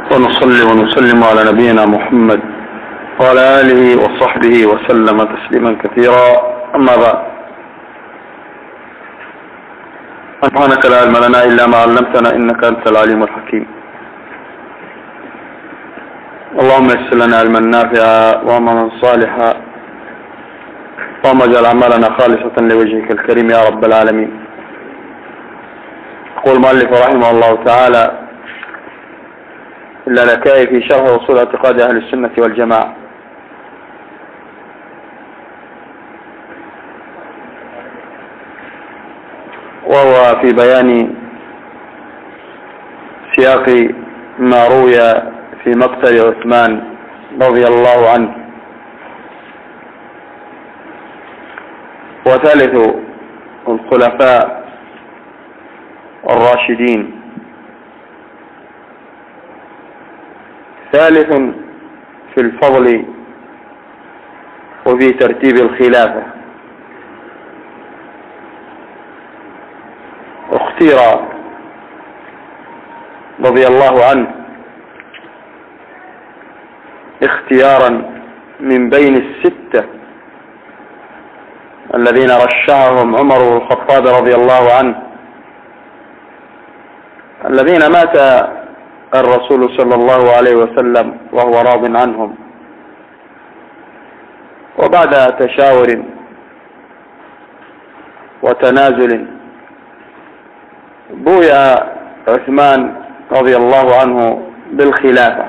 ونصلي ونسلم على نبينا محمد وعلى آله وصحبه وسلم تسليما كثيرا. أما بعد، سبحانك لا علم لنا إلا ما علمتنا إنك أنت العليم الحكيم. اللهم يسر لنا علما نافعا وعملا صالحا، اللهم اجعل أعمالنا خالصة لوجهك الكريم يا رب العالمين. يقول المؤلف رحمه الله تعالى: إلا لكائي في شرح أصول اعتقاد أهل السنة والجماعة. وهو في بيان سياق ما روي في مقتل عثمان رضي الله عنه، وثالث الخلفاء الراشدين، ثالث في الفضل وفي ترتيب الخلافة. اختير رضي الله عنه اختيارا من بين الستة الذين رشحهم عمر بن الخطاب رضي الله عنه، الذين مات الرسول صلى الله عليه وسلم وهو راض عنهم، وبعد تشاور وتنازل بويع عثمان رضي الله عنه بالخلافة.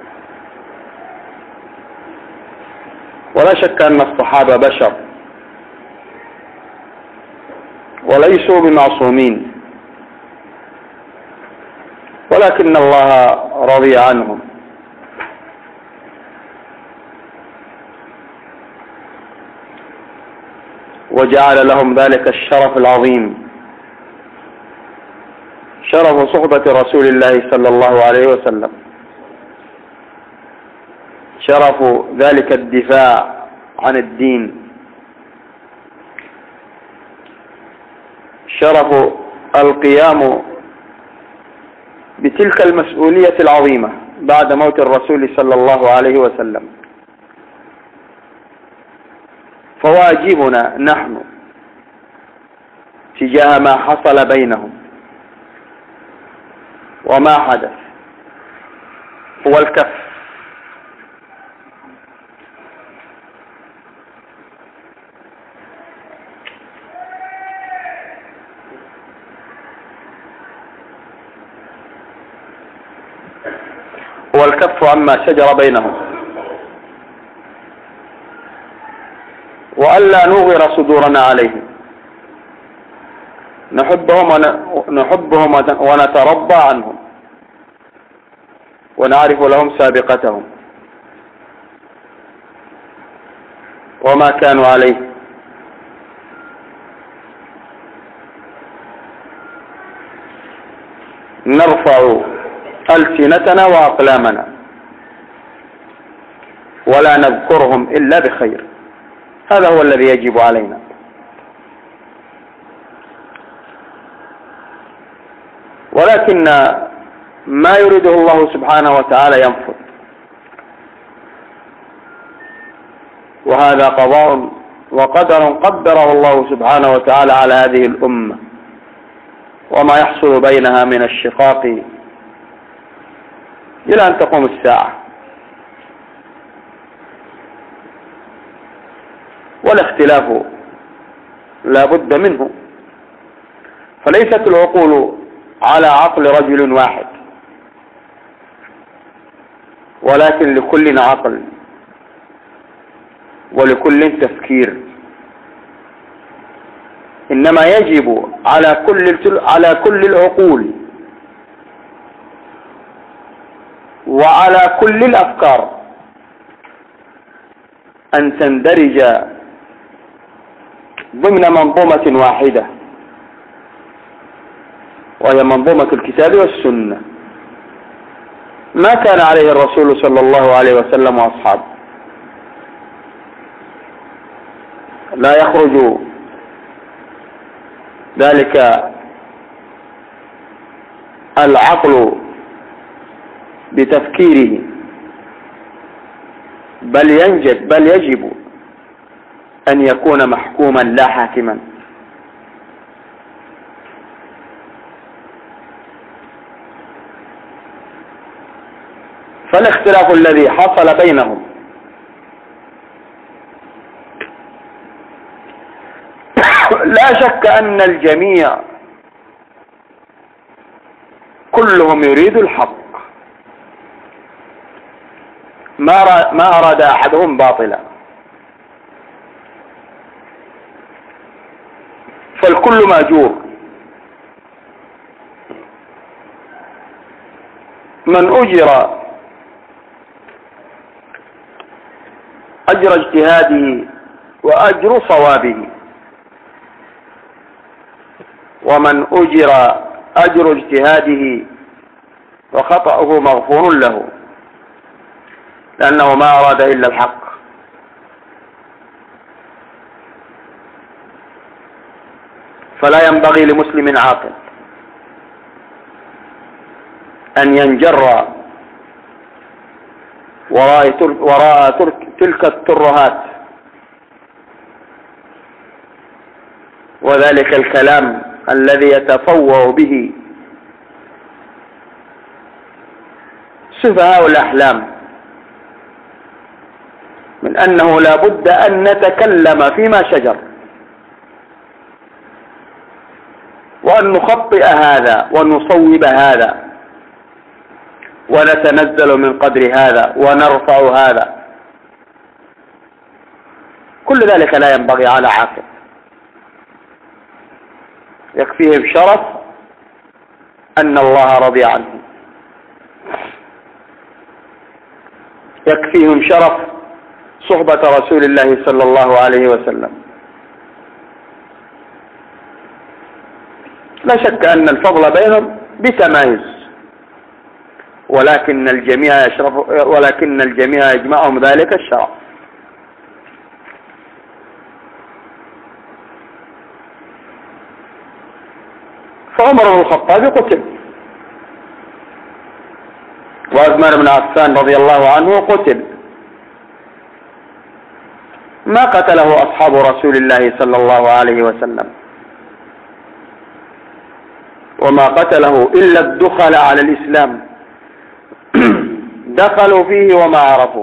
ولا شك أن الصحابة بشر وليسوا بمعصومين، ولكن الله رضي عنهم، وجعل لهم ذلك الشرف العظيم، شرف صحبة رسول الله صلى الله عليه وسلم، شرف ذلك الدفاع عن الدين، شرف القيام بتلك المسؤولية العظيمة بعد موت الرسول صلى الله عليه وسلم. فواجبنا نحن تجاه ما حصل بينهم وما حدث هو الكف، هو الكف عما شجر بينهم، وألا نغر صدورنا عليهم، نحبهم ونترضى عنهم، ونعرف لهم سابقتهم وما كانوا عليه، نرفع ألسنتنا وأقلامنا ولا نذكرهم إلا بخير. هذا هو الذي يجب علينا. ولكن ما يريده الله سبحانه وتعالى ينفذ، وهذا قضاء وقدر قدره الله سبحانه وتعالى على هذه الأمة، وما يحصل بينها من الشقاق إلى أن تقوم الساعة. والاختلاف لا بد منه، فليست العقول على عقل رجل واحد، ولكن لكل عقل ولكل تفكير. إنما يجب على كل العقول وعلى كل الأفكار أن تندرج ضمن منظومة واحدة، وهي منظومة الكتاب والسنة، ما كان عليه الرسول صلى الله عليه وسلم وأصحابه. لا يخرج ذلك العقل بتفكيره، بل يجب أن يكون محكوما لا حاكما. فالاختلاف الذي حصل بينهم لا شك أن الجميع كلهم يريد الحق، ما أراد أحدهم باطلا، فالكل مأجور. من أجر أجر اجتهاده وأجر صوابه، ومن أجر أجر اجتهاده وخطأه مغفور له، لأنه ما أراد إلا الحق. فلا ينبغي لمسلم عاقل أن ينجر وراء تلك الترهات وذلك الكلام الذي يتفوه به سفهاء الأحلام، من أنه لا بد أن نتكلم فيما شجر، وأن نخطئ هذا ونصوب هذا ونتنزل من قدر هذا ونرفع هذا. كل ذلك لا ينبغي على عاقل، يكفيه بشرف أن الله رضي عنه، يكفيهم شرف صحبة رسول الله صلى الله عليه وسلم. لا شك أن الفضل بينهم بتمايز، ولكن الجميع يجمعهم ذلك الشرف. فعمر بن الخطاب قتل، وعثمان بن عفان رضي الله عنه قتل، ما قتله أصحاب رسول الله صلى الله عليه وسلم، وما قتله إلا الدخل على الإسلام، دخلوا فيه وما عرفوا.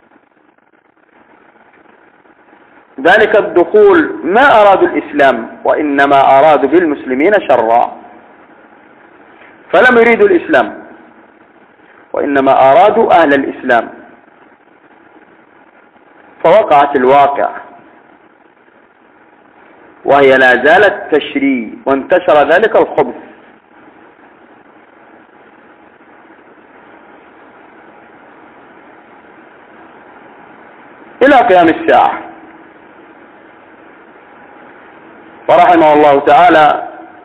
ذلك الدخول ما أرادوا الإسلام، وإنما أرادوا بالمسلمين شرا، فلم يريدوا الإسلام وإنما أرادوا أهل الإسلام، فوقعت الواقع وهي لا زالت تشري، وانتشر ذلك الخبث. إلى قيام الساعة. فرحمه الله تعالى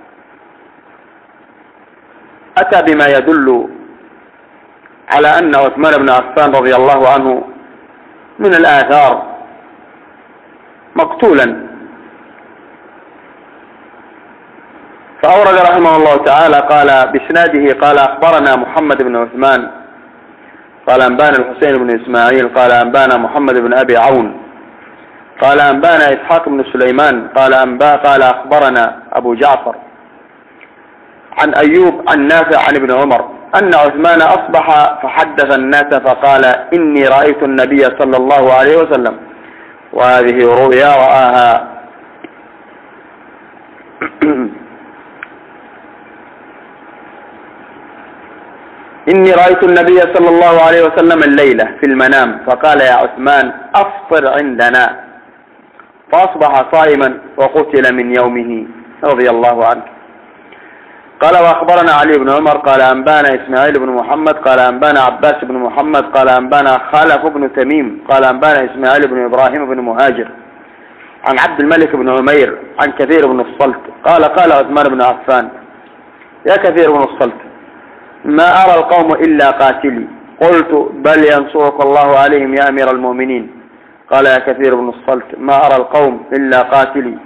أتى بما يدل على أن عثمان بن عفان رضي الله عنه من الآثار مقتولا. فأورد رحمه الله تعالى قال بإسناده قال أخبرنا محمد بن عثمان قال أنبانا الحسين بن إسماعيل قال أنبانا محمد بن أبي عون قال أنبانا إسحاق بن سليمان قال أخبرنا أبو جعفر عن أيوب عن نافع عن ابن عمر أن عثمان أصبح فحدث الناس فقال إني رأيت النبي صلى الله عليه وسلم، وهذه رؤيا رآها إني رأيت النبي صلى الله عليه وسلم الليلة في المنام فقال يا عثمان أفطر عندنا، فأصبح صائما وقتل من يومه رضي الله عنه. قال وأخبرنا علي بن عمر قال أنبانا إسماعيل بن محمد قال أنبانا عباس بن محمد قال أنبانا خلف بن تميم قال أنبانا إسماعيل بن إبراهيم بن مهاجر عن عبد الملك بن عمير عن كثير بن الصلت قال عثمان بن عفان يا كثير بن الصلت ما أرى القوم إلا قاتلي، قلت بل ينصرك الله عليهم يا أمير المؤمنين. قال يا كثير بن الصلت ما أرى القوم إلا قاتلي.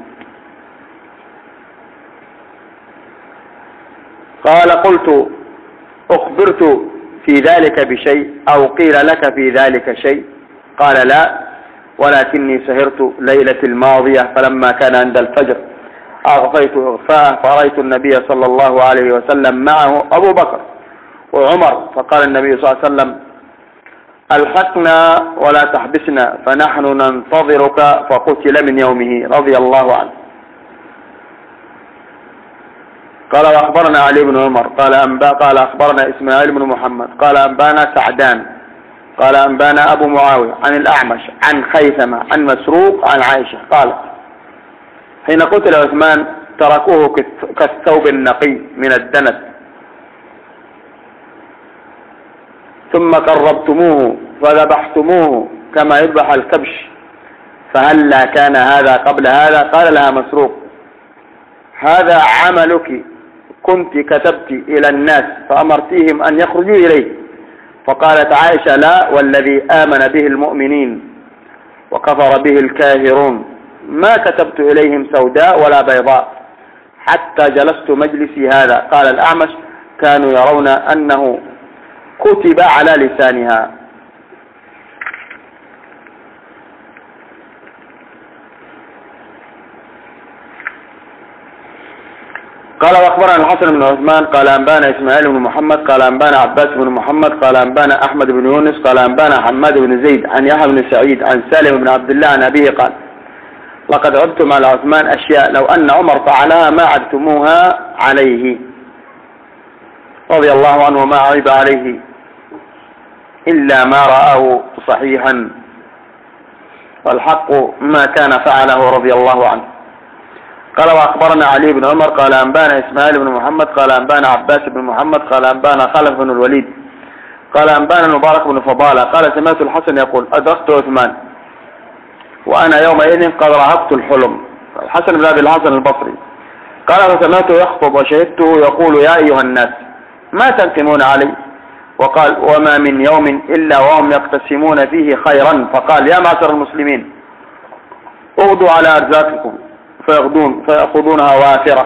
قال قلت أخبرت في ذلك بشيء أو قيل لك في ذلك شيء؟ قال لا، ولكني سهرت ليلة الماضية فلما كان عند الفجر أغفيت إغفاء فرأيت النبي صلى الله عليه وسلم معه أبو بكر وعمر، فقال النبي صلى الله عليه وسلم ألحقنا ولا تحبسنا فنحن ننتظرك، فقتل من يومه رضي الله عنه. قال وأخبرنا علي بن عمر قال أخبرنا إسماعيل بن محمد قال أنبانا سعدان قال أنبانا أبو معاوية عن الأعمش عن خيثمة عن مسروق عن عائشة قال حين قتل عثمان تركوه كالثوب النقي من الدنس ثم قربتموه فذبحتموه كما يذبح الكبش، فهلا كان هذا قبل هذا؟ قال لها مسروق هذا عملك، كنت كتبت إلى الناس فأمرتيهم أن يخرجوا إليه. فقالت عائشة لا، والذي آمن به المؤمنين وكفر به الكافرون ما كتبت إليهم سوداء ولا بيضاء حتى جلست مجلسي هذا. قال الأعمش كانوا يرون أنه كتب على لسانها. قال وأخبرنا الحسن بن عثمان قال أنبانا إسماعيل بن محمد قال أنبانا عباس بن محمد قال أنبانا أحمد بن يونس قال أنبانا حماد بن زيد عن يحيى بن سعيد عن سالم بن عبد الله عن أبيه قال لقد عبتم على عثمان أشياء لو أن عمر فعلها ما عبتموها عليه رضي الله عنه، ما عيب عليه إلا ما رآه صحيحا، والحق ما كان فعله رضي الله عنه. قال وأخبرنا علي بن عمر قال أنبانا إسماعيل بن محمد قال أنبانا عباس بن محمد قال أنبانا خلف بن الوليد قال أنبانا المبارك بن فضالة قال سمعت الحسن يقول أدركت عثمان وأنا يومئذ قد رهبت الحلم. الحسن بن أبي الحسن البصري قال فسمعته يخطب وشهدته يقول يا أيها الناس ما تنقمون علي؟ وقال وما من يوم إلا وهم يقتسمون فيه خيرا. فقال يا معشر المسلمين اغدوا على أرزاقكم فيأخذونها وافرة.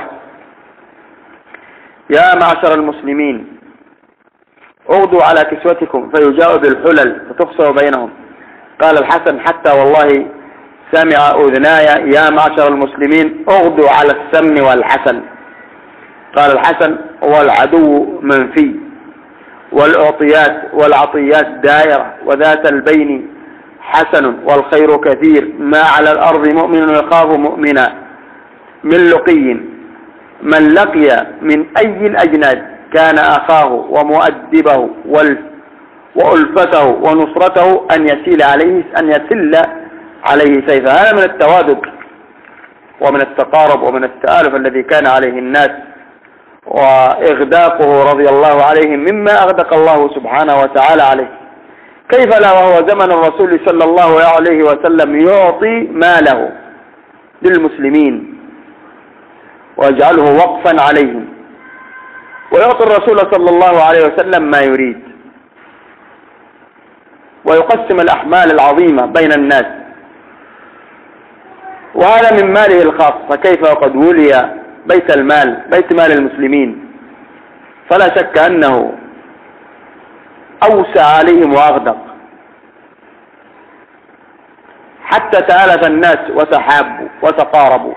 يا معشر المسلمين اغدوا على كسوتكم فيجاءوا بالحلل فتفصل بينهم. قال الحسن حتى والله سمع أذناي يا معشر المسلمين اغدوا على السمن والعسل. قال الحسن والعدو منفي والعطيات دائرة وذات البين حسن والخير كثير، ما على الأرض مؤمن يخاف مؤمنا من لقي من لقي من أي الأجناد كان أخاه ومؤدبه وألفته ونصرته أن يسل عليه سيفا. هذا من التوادد ومن التقارب ومن التآلف الذي كان عليه الناس، وإغداقه رضي الله عليهم مما أغدق الله سبحانه وتعالى عليه. كيف لا وهو زمن الرسول صلى الله عليه وسلم يعطي ماله للمسلمين ويجعله وقفا عليهم، ويعطي الرسول صلى الله عليه وسلم ما يريد، ويقسم الأحمال العظيمة بين الناس، وهذا من ماله الخاص. فكيف وقد ولي بيت مال المسلمين؟ فلا شك أنه أوسع عليهم وأغدق، حتى تآلف الناس وتحابوا وتقاربوا.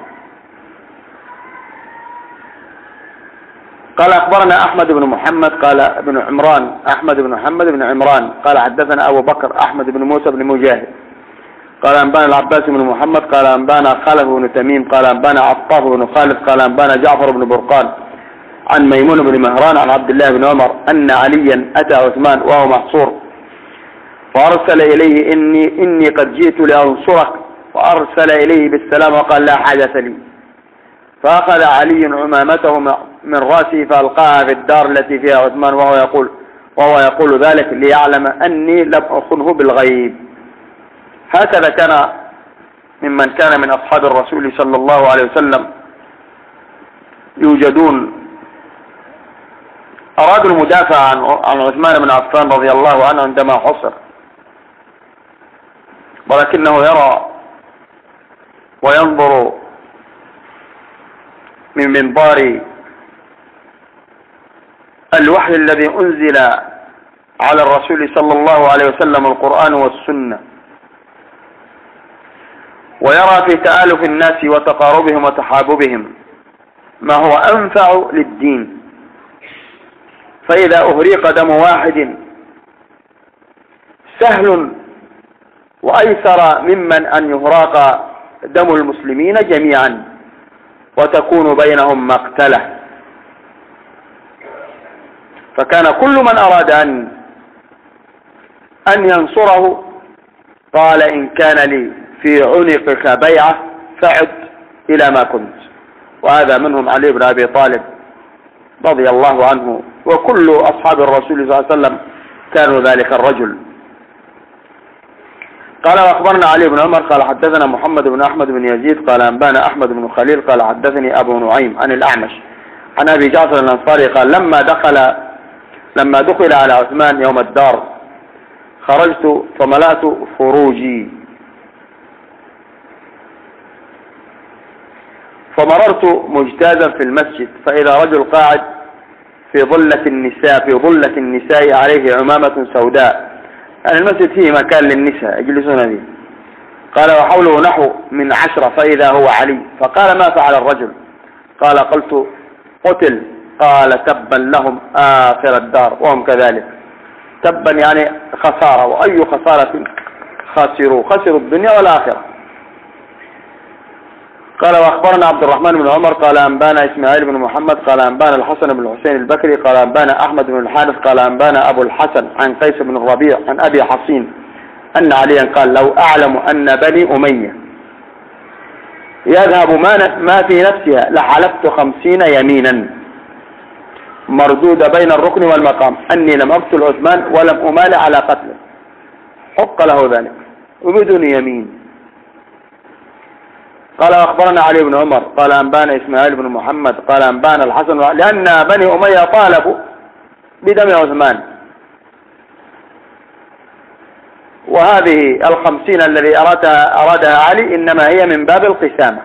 قال أخبرنا أحمد بن محمد قال ابن عمران أحمد بن محمد بن عمران قال حدثنا أبو بكر أحمد بن موسى بن مجاهد قال أنبانا العباس بن محمد قال أنبانا خلف بن تميم قال أنبانا عطاف بن خالد قال أنبانا جعفر بن برقان عن ميمون بن مهران عن عبد الله بن عمر أن عليا أتى عثمان وهو محصور فأرسل إليه إني قد جئت لأنصرك، فأرسل إليه بالسلام وقال لا حاجة لي. فأخذ علي عمامته من رأسه فألقاها في الدار التي فيها عثمان وهو يقول ذلك ليعلم أني لم أخنه بالغيب. هكذا كان ممن كان من أصحاب الرسول صلى الله عليه وسلم يوجدون أرادوا المدافع عن عثمان بن عفان رضي الله عنه عندما حصر، ولكنه يرى وينظر من منبار الوحي الذي أنزل على الرسول صلى الله عليه وسلم القرآن والسنة، ويرى في تآلف الناس وتقاربهم وتحاببهم ما هو أنفع للدين. فإذا أهريق دم واحد سهل وأيسر ممن أن يهراق دم المسلمين جميعا وتكون بينهم مقتلة. فكان كل من أراد أن ينصره قال إن كان لي في عنقك بيعة فعد إلى ما كنت. وهذا منهم علي بن أبي طالب رضي الله عنه، وكل أصحاب الرسول صلى الله عليه وسلم كانوا ذلك الرجل. قال وأخبرنا علي بن عمر قال حدثنا محمد بن أحمد بن يزيد قال أنبانا أحمد بن خليل قال حدثني أبو نعيم عن الأعمش عن أبي جعفر الأنصاري قال لما دخل على عثمان يوم الدار خرجت فملأت فروجي فمررت مجتازا في المسجد فإذا رجل قاعد في ظلة النساء عليه عمامة سوداء. يعني المسجد فيه مكان للنساء يجلسون فيه. قال وحوله نحو من 10 فإذا هو علي. فقال ما فعل الرجل؟ قال قلت قتل. قال تبا لهم آخر الدار وهم كذلك. تبا يعني خسارة، وأي خسارة خسروا الدنيا والآخرة. قال وأخبرنا عبد الرحمن بن عمر قال أنبانا إسماعيل بن محمد قال أنبانا الحسن بن الحسين البكري قال أنبانا أحمد بن الحارث قال أنبانا أبو الحسن عن قيس بن الربيع عن أبي حصين أن عليا قال لو أعلم أن بني أمية يذهب ما في نفسها لحلفت 50 يمينا مردودة بين الركن والمقام أني لم أقتل عثمان ولم أمال على قتله، حق له ذلك وبدون يمين. قال أخبرنا علي بن عمر قال أنبانا إسماعيل بن محمد قال أنبانا الحسن لأن بني أمية طالبوا بدم عثمان، وهذه 50 الذي أرادها علي إنما هي من باب القسامة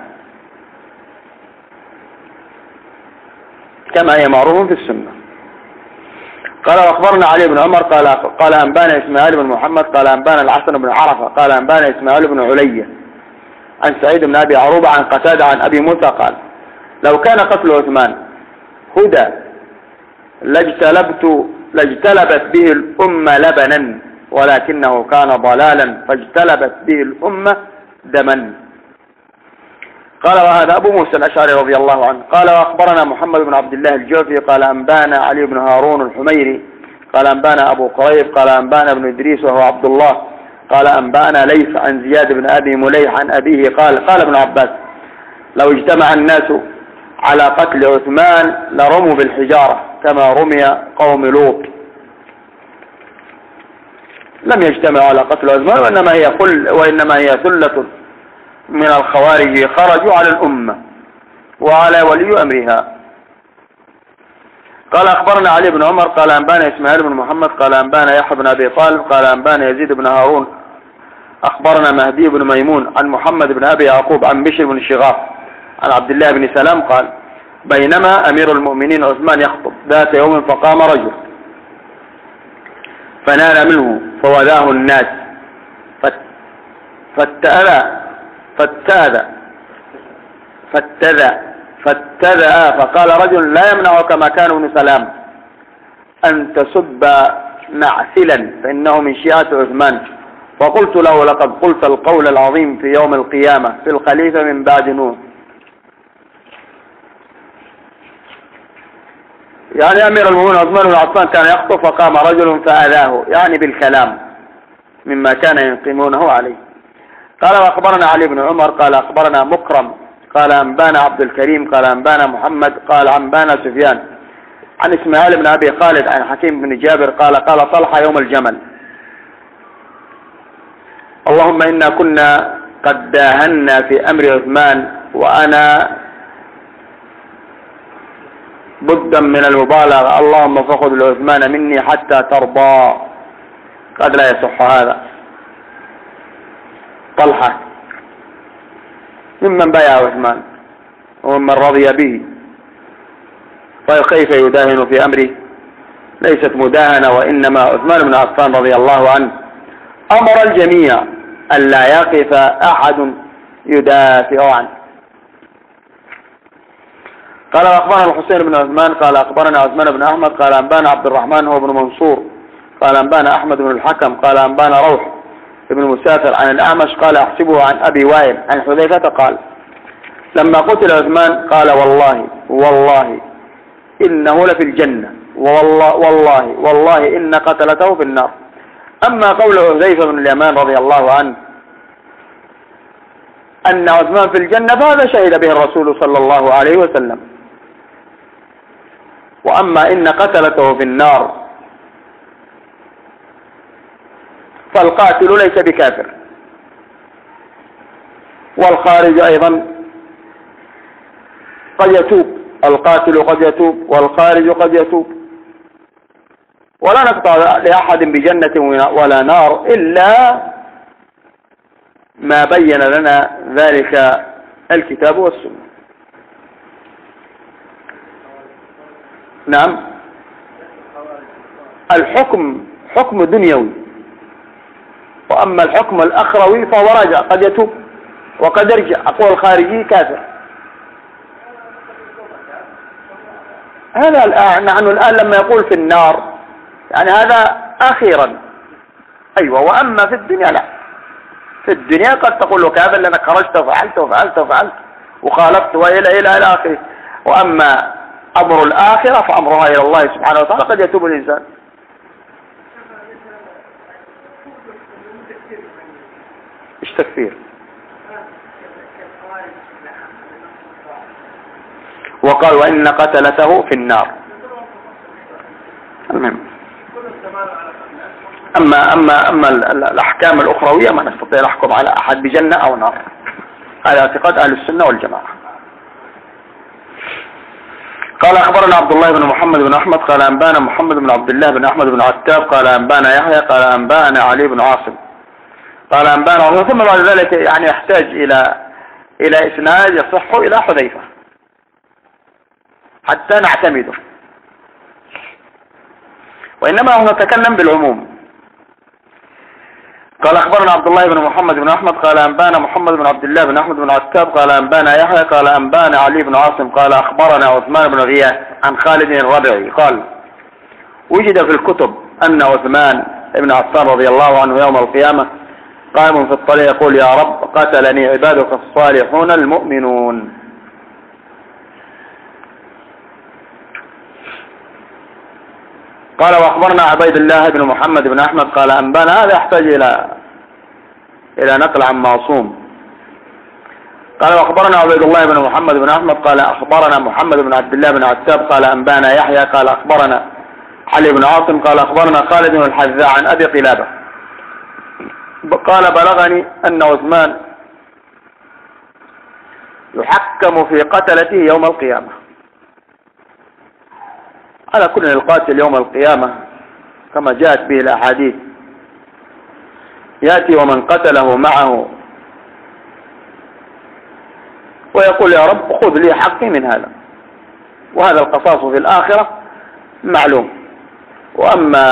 كما هي معروف في السنة. قال وأخبرنا علي بن عمر قال أنبانا إسماعيل بن محمد قال أنبانا الحسن بن عرفة قال أنبانا إسماعيل بن علية عن سعيد بن أبي عروبة عن قتادة عن أبي موسى قال لو كان قتل عثمان هدى لاجتلبت به الأمة لبنا ولكنه كان ضلالا فاجتلبت به الأمة دما. قال وهذا أبو موسى الأشعري رضي الله عنه. قال وأخبرنا محمد بن عبد الله الجوفي قال أنبانا علي بن هارون الحميري قال أنبانا أبو قريب قال أنبانا ابن إدريس وهو عبد الله قال أنبانا ليث عن زياد بن أبي مليح عن أبيه قال ابن عباس لو اجتمع الناس على قتل عثمان لرموا بالحجارة كما رمي قوم لوط. لم يجتمعوا على قتل عثمان وإنما هي ثلة من الخوارج خرجوا على الأمة وعلى ولي أمرها. قال أخبرنا علي بن عمر قال أنبانا إسماعيل بن محمد قال أنبانا يحيى بن أبي طالب قال أنبانا يزيد بن هارون أخبرنا مهدي بن ميمون عن محمد بن أبي يعقوب عن بشر بن شغاف عن عبد الله بن سلام قال بينما أمير المؤمنين عثمان يخطب ذات يوم فقام رجل فنال منه فوذاه الناس فاتذى فقال رجل لا يمنعك مكان بن سلام أن تسب معسلا فإنه من شيعة عثمان. فقلت له لقد قلت القول العظيم في يوم القيامة في الخليفة من بعد نوح. يعني أمير المؤمنين عثمان بن عفان كان يخطب فقام رجل فأذاه يعني بالكلام مما كان ينقمونه عليه. قال وأخبرنا علي بن عمر قال أخبرنا مكرم قال أنبانا عبد الكريم قال أنبانا محمد قال أنبانا سفيان عن إسماعيل بن أبي خالد عن حكيم بن جابر قال طلحة يوم الجمل اللهم إنا كنا قد داهنا في أمر عثمان وأنا بدا من المبالغة اللهم فخذ لعثمان مني حتى ترضى. قد لا يصح هذا. طلحة ممن بايع عثمان وممن رضي به، طيب كيف يداهن في أمره ليست مداهنة، وإنما عثمان بن عفان رضي الله عنه أمر الجميع أن لا يقف أحد يدافع عنه. قال أخبرنا الحسين بن عثمان قال أخبرنا عثمان بن أحمد قال أنبانا عبد الرحمن هو بن منصور قال أنبانا أحمد بن الحكم قال أنبانا روح بن مسافر عن الأعمش قال أحسبه عن أبي وائل عن حذيفة قال لما قتل عثمان قال والله إنه لفي الجنة والله إن قتلته في النار. أما قول حذيفة بن اليمان رضي الله عنه أن عثمان في الجنة فهذا شهد به الرسول صلى الله عليه وسلم. وأما إن قتلته في النار فالقاتل ليس بكافر، والخارج أيضا قد يتوب، القاتل قد يتوب والخارج قد يتوب، ولا نقطع لأحد بجنة ولا نار إلا ما بين لنا ذلك الكتاب والسنة. نعم، الحكم حكم دنيوي، وأما الحكم الأخروي فهو راجع، قد يتوب وقد يرجع. أقول الخارجي كافر. هذا الآن نحن الآن لما يقول في النار يعني هذا أخيرا، أيوة. وأما في الدنيا لا، في الدنيا قد تقول له كافر لأنك خرجت وفعلت وخالفت إلى آخره. وأما أمر الآخرة فأمرها إلى الله سبحانه وتعالى، قد يتوب الإنسان. إيش تكفير؟ وقال وإن قتلته في النار. المهم أما الأحكام الأخروية ما نستطيع نحكم على أحد بجنة أو نار. هذا اعتقاد أهل السنة والجماعة. قال أخبرنا عبد الله بن محمد بن أحمد قال أنبانا محمد بن عبد الله بن أحمد بن عتاب قال أنبانا يحيى قال أنبانا علي بن عاصم قال أنبانا، ثم بعد ذلك يعني يحتاج إلى إسناد يصح إلى حذيفة حتى نعتمده، وإنما هو نتكلم بالعموم. قال أخبرنا عبد الله بن محمد بن أحمد قال أنبانا محمد بن عبد الله بن أحمد بن عتاب قال أنبانا يحيى قال أنبانا علي بن عاصم قال أخبرنا عثمان بن غياث عن خالد الربعي قال وجد في الكتب أن عثمان بن عفان رضي الله عنه يوم القيامة قائم في الطريق يقول يا رب قتلني عبادك الصالحون المؤمنون. قال وأخبرنا عبيد الله بن محمد بن أحمد قال أنبانا، هذا يحتاج إلى نقل عن معصوم. قال وأخبرنا عبيد الله بن محمد بن أحمد قال أخبرنا محمد بن عبد الله بن عتاب قال أنبانا يحيى قال أخبرنا علي بن عاصم قال أخبرنا خالد بن الحذاء عن أبي قلابة قال بلغني أن عثمان يحكم في قتلته يوم القيامة. على كل القاتل يوم القيامة كما جاءت به الأحاديث يأتي ومن قتله معه ويقول يا رب خذ لي حقي من هذا، وهذا القصاص في الآخرة معلوم. وأما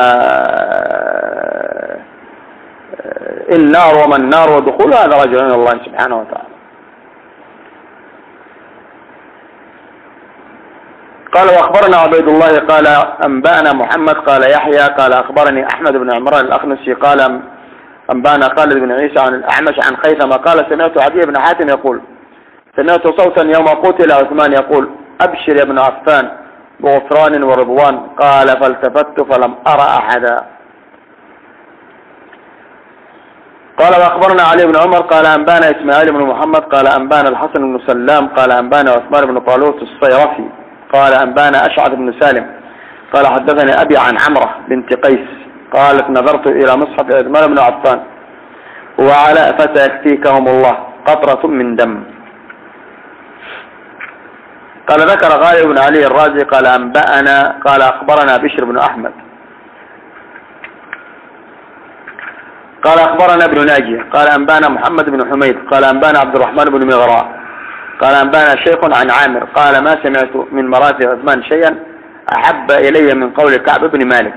النار وما النار ودخول هذا رجل من الله سبحانه وتعالى. قال وأخبرنا عبيد الله قال أنبانا محمد قال يحيى قال أخبرني أحمد بن عمران الأخنسي قال أنبانا خالد بن عيسى عن الأعمش عن خيثمة قال سمعت عدي بن حاتم يقول سمعت صوتا يوم قتل عثمان يقول أبشر يا ابن عفان بغفران ورضوان. قال فالتفت فلم أرى أحدا. قال وأخبرنا علي بن عمر قال أنبانا إسماعيل بن محمد قال أنبانا الحسن بن سلام قال أنبانا عثمان بن طالوت الصيرفي قال أنبانا أشعث بن سالم قال حدثني أبي عن عمرة بنت قيس قالت نظرت إلى مصحف عثمان بن عفان وعلى فسيكفيكهم الله قطرة من دم. قال ذكر غالب بن علي الرازي قال أنبأنا قال أخبرنا بشر بن أحمد قال أخبرنا ابن ناجي قال أنبانا محمد بن حميد قال أنبانا عبد الرحمن بن مغراء قال أنبانا شيخ عن عامر قال ما سمعت من مراتب عثمان شيئا أحب إلي من قول كعب بن مالك.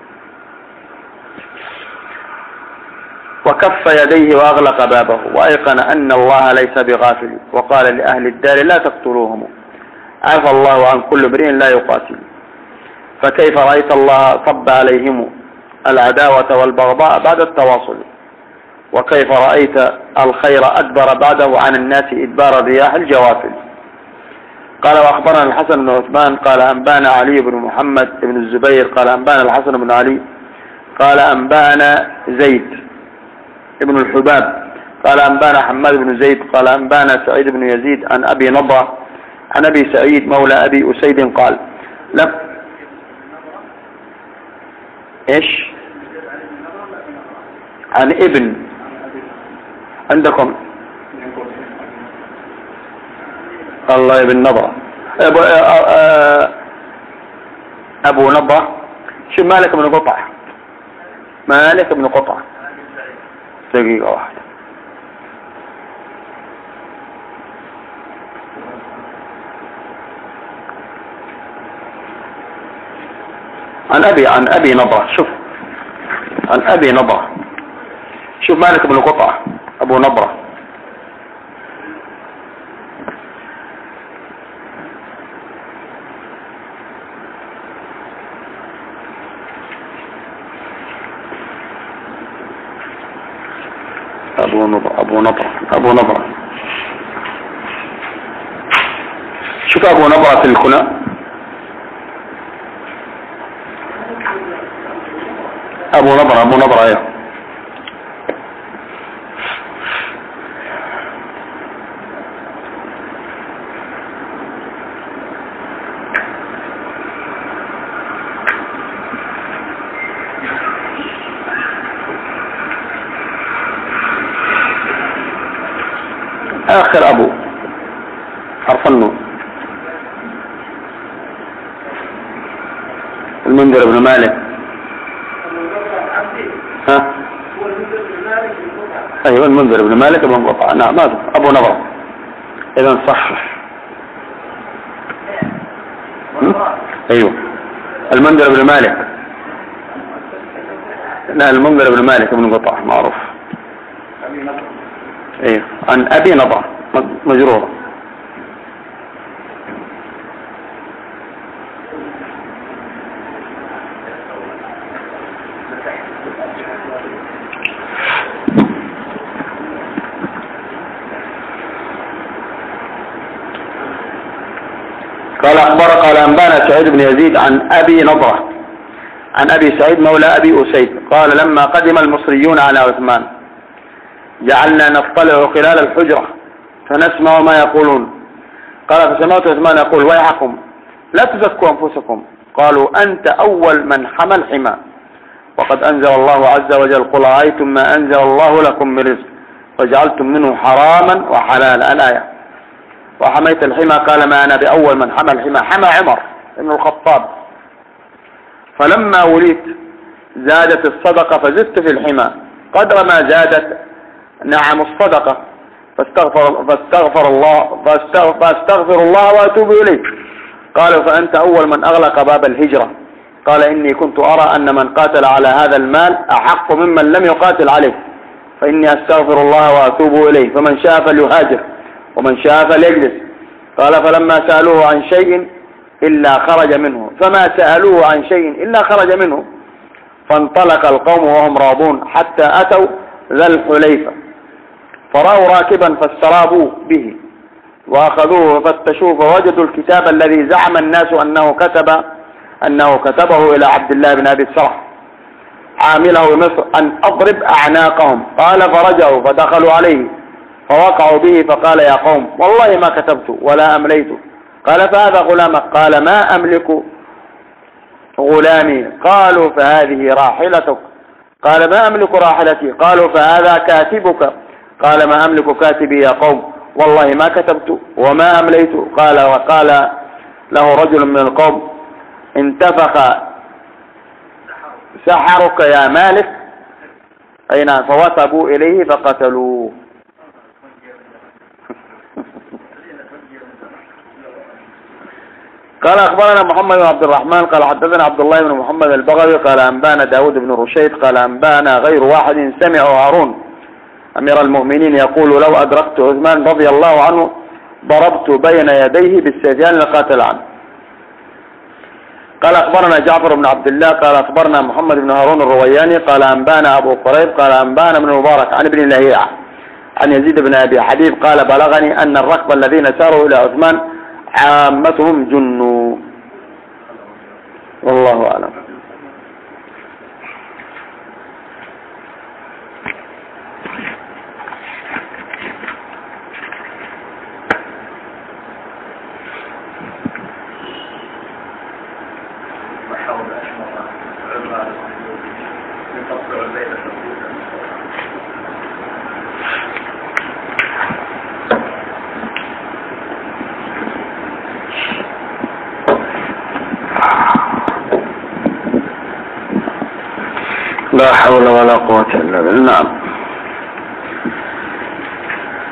وكف يديه وأغلق بابه وأيقن أن الله ليس بغافل، وقال لأهل الدار لا تقتلوهم، عفى الله عن كل امرئ لا يقاتل. فكيف رأيت الله صب عليهم العداوة والبغضاء بعد التواصل، وكيف رأيت الخير أدبر بعده عن الناس إدبار الرياح الجوافل. قال وأخبرنا الحسن بن عثمان قال أنبانا علي بن محمد بن الزبير قال أنبانا الحسن بن علي قال أنبانا زيد ابن الحباب قال أنبانا حماد بن زيد قال أنبانا سعيد بن يزيد عن أبي نضرة عن أبي سعيد مولى أبي أسيد قال لم إيش عن ابن عندكم الله ابن نضرة أبو نضرة شو مالك بن قطع مالك بن قطع دقيقة واحدة عن أبي نضرة شوف عن أبي نضرة شوف مالك بن قطع أبو نضرة أبو نضرة شوف أبو نضرة في الكنى أبو نضرة أيوه آخر أبو حرف النون المنذر بن مالك ها أيوة المنذر بن مالك بن قطع نعم أبو نضرة إذا صح أيوة المنذر بن مالك لا المنذر بن مالك بن قطع معروف ايه عن ابي نضرة مجرورة قال أنبانا سعيد بن يزيد عن أبي نضرة عن أبي سعيد مولى أبي أسيد قال لما قدم المصريون على عثمان جعلنا نطلع خلال الحجرة فنسمع ما يقولون. قال فسمعت عثمان يقول ويحكم لا تزكوا أنفسكم قالوا أنت أول من حمى الحمى وقد أنزل الله عز وجل قل رأيتم ما أنزل الله لكم من رزق وجعلتم منه حراما وحلالا الآية. وحميت الحمى قال ما أنا بأول من حمى الحمى حمى عمر بن الخطاب فلما وليت زادت الصدقة فزدت في الحمى قدر ما زادت نعم الصدقة فاستغفر الله وأتوب إليه. قالوا فأنت أول من أغلق باب الهجرة قال إني كنت أرى أن من قاتل على هذا المال أحق ممن لم يقاتل عليه فإني أستغفر الله وأتوب إليه فمن شاء فليهاجر ومن شاء فليجلس. قال فلما سألوه عن شيء إلا خرج منه فما سألوه عن شيء إلا خرج منه فانطلق القوم وهم راضون حتى أتوا ذا الحليفة فرأوا راكبا فاسترابوا به وأخذوه وفتشوه فوجدوا الكتاب الذي زعم الناس أنه كتبه إلى عبد الله بن أبي السرح عامله مصر أن أضرب أعناقهم. قال فرجعوا فدخلوا عليه فوقعوا به فقال يا قوم والله ما كتبت ولا أمليت. قال فهذا غلامك قال ما أملك غلامي. قالوا فهذه راحلتك قال ما أملك راحلتي. قالوا فهذا كاتبك قال ما أملك كاتبي يا قوم والله ما كتبت وما أمليت. قال وقال له رجل من القوم انتفخ سحرك يا مالك أين فوثبوا إليه فقتلوه. قال أخبرنا محمد بن عبد الرحمن قال حدثنا عبد الله بن محمد البغوي قال أنبانا داود بن رشيد قال أنبانا غير واحد سمع هارون أمير المؤمنين يقول لو أدركت عثمان رضي الله عنه ضربت بين يديه بالسيفان لقاتل عنه. قال أخبرنا جعفر بن عبد الله قال أخبرنا محمد بن هارون الروياني قال أنبانا أبو قريب قال أنبانا بن المبارك عن ابن لهيعة عن يزيد بن أبي حبيب قال بلغني أن الركب الذين ساروا إلى عثمان عامتهم جنوا. والله أعلم. لا حول ولا قوة إلا بالله. نعم.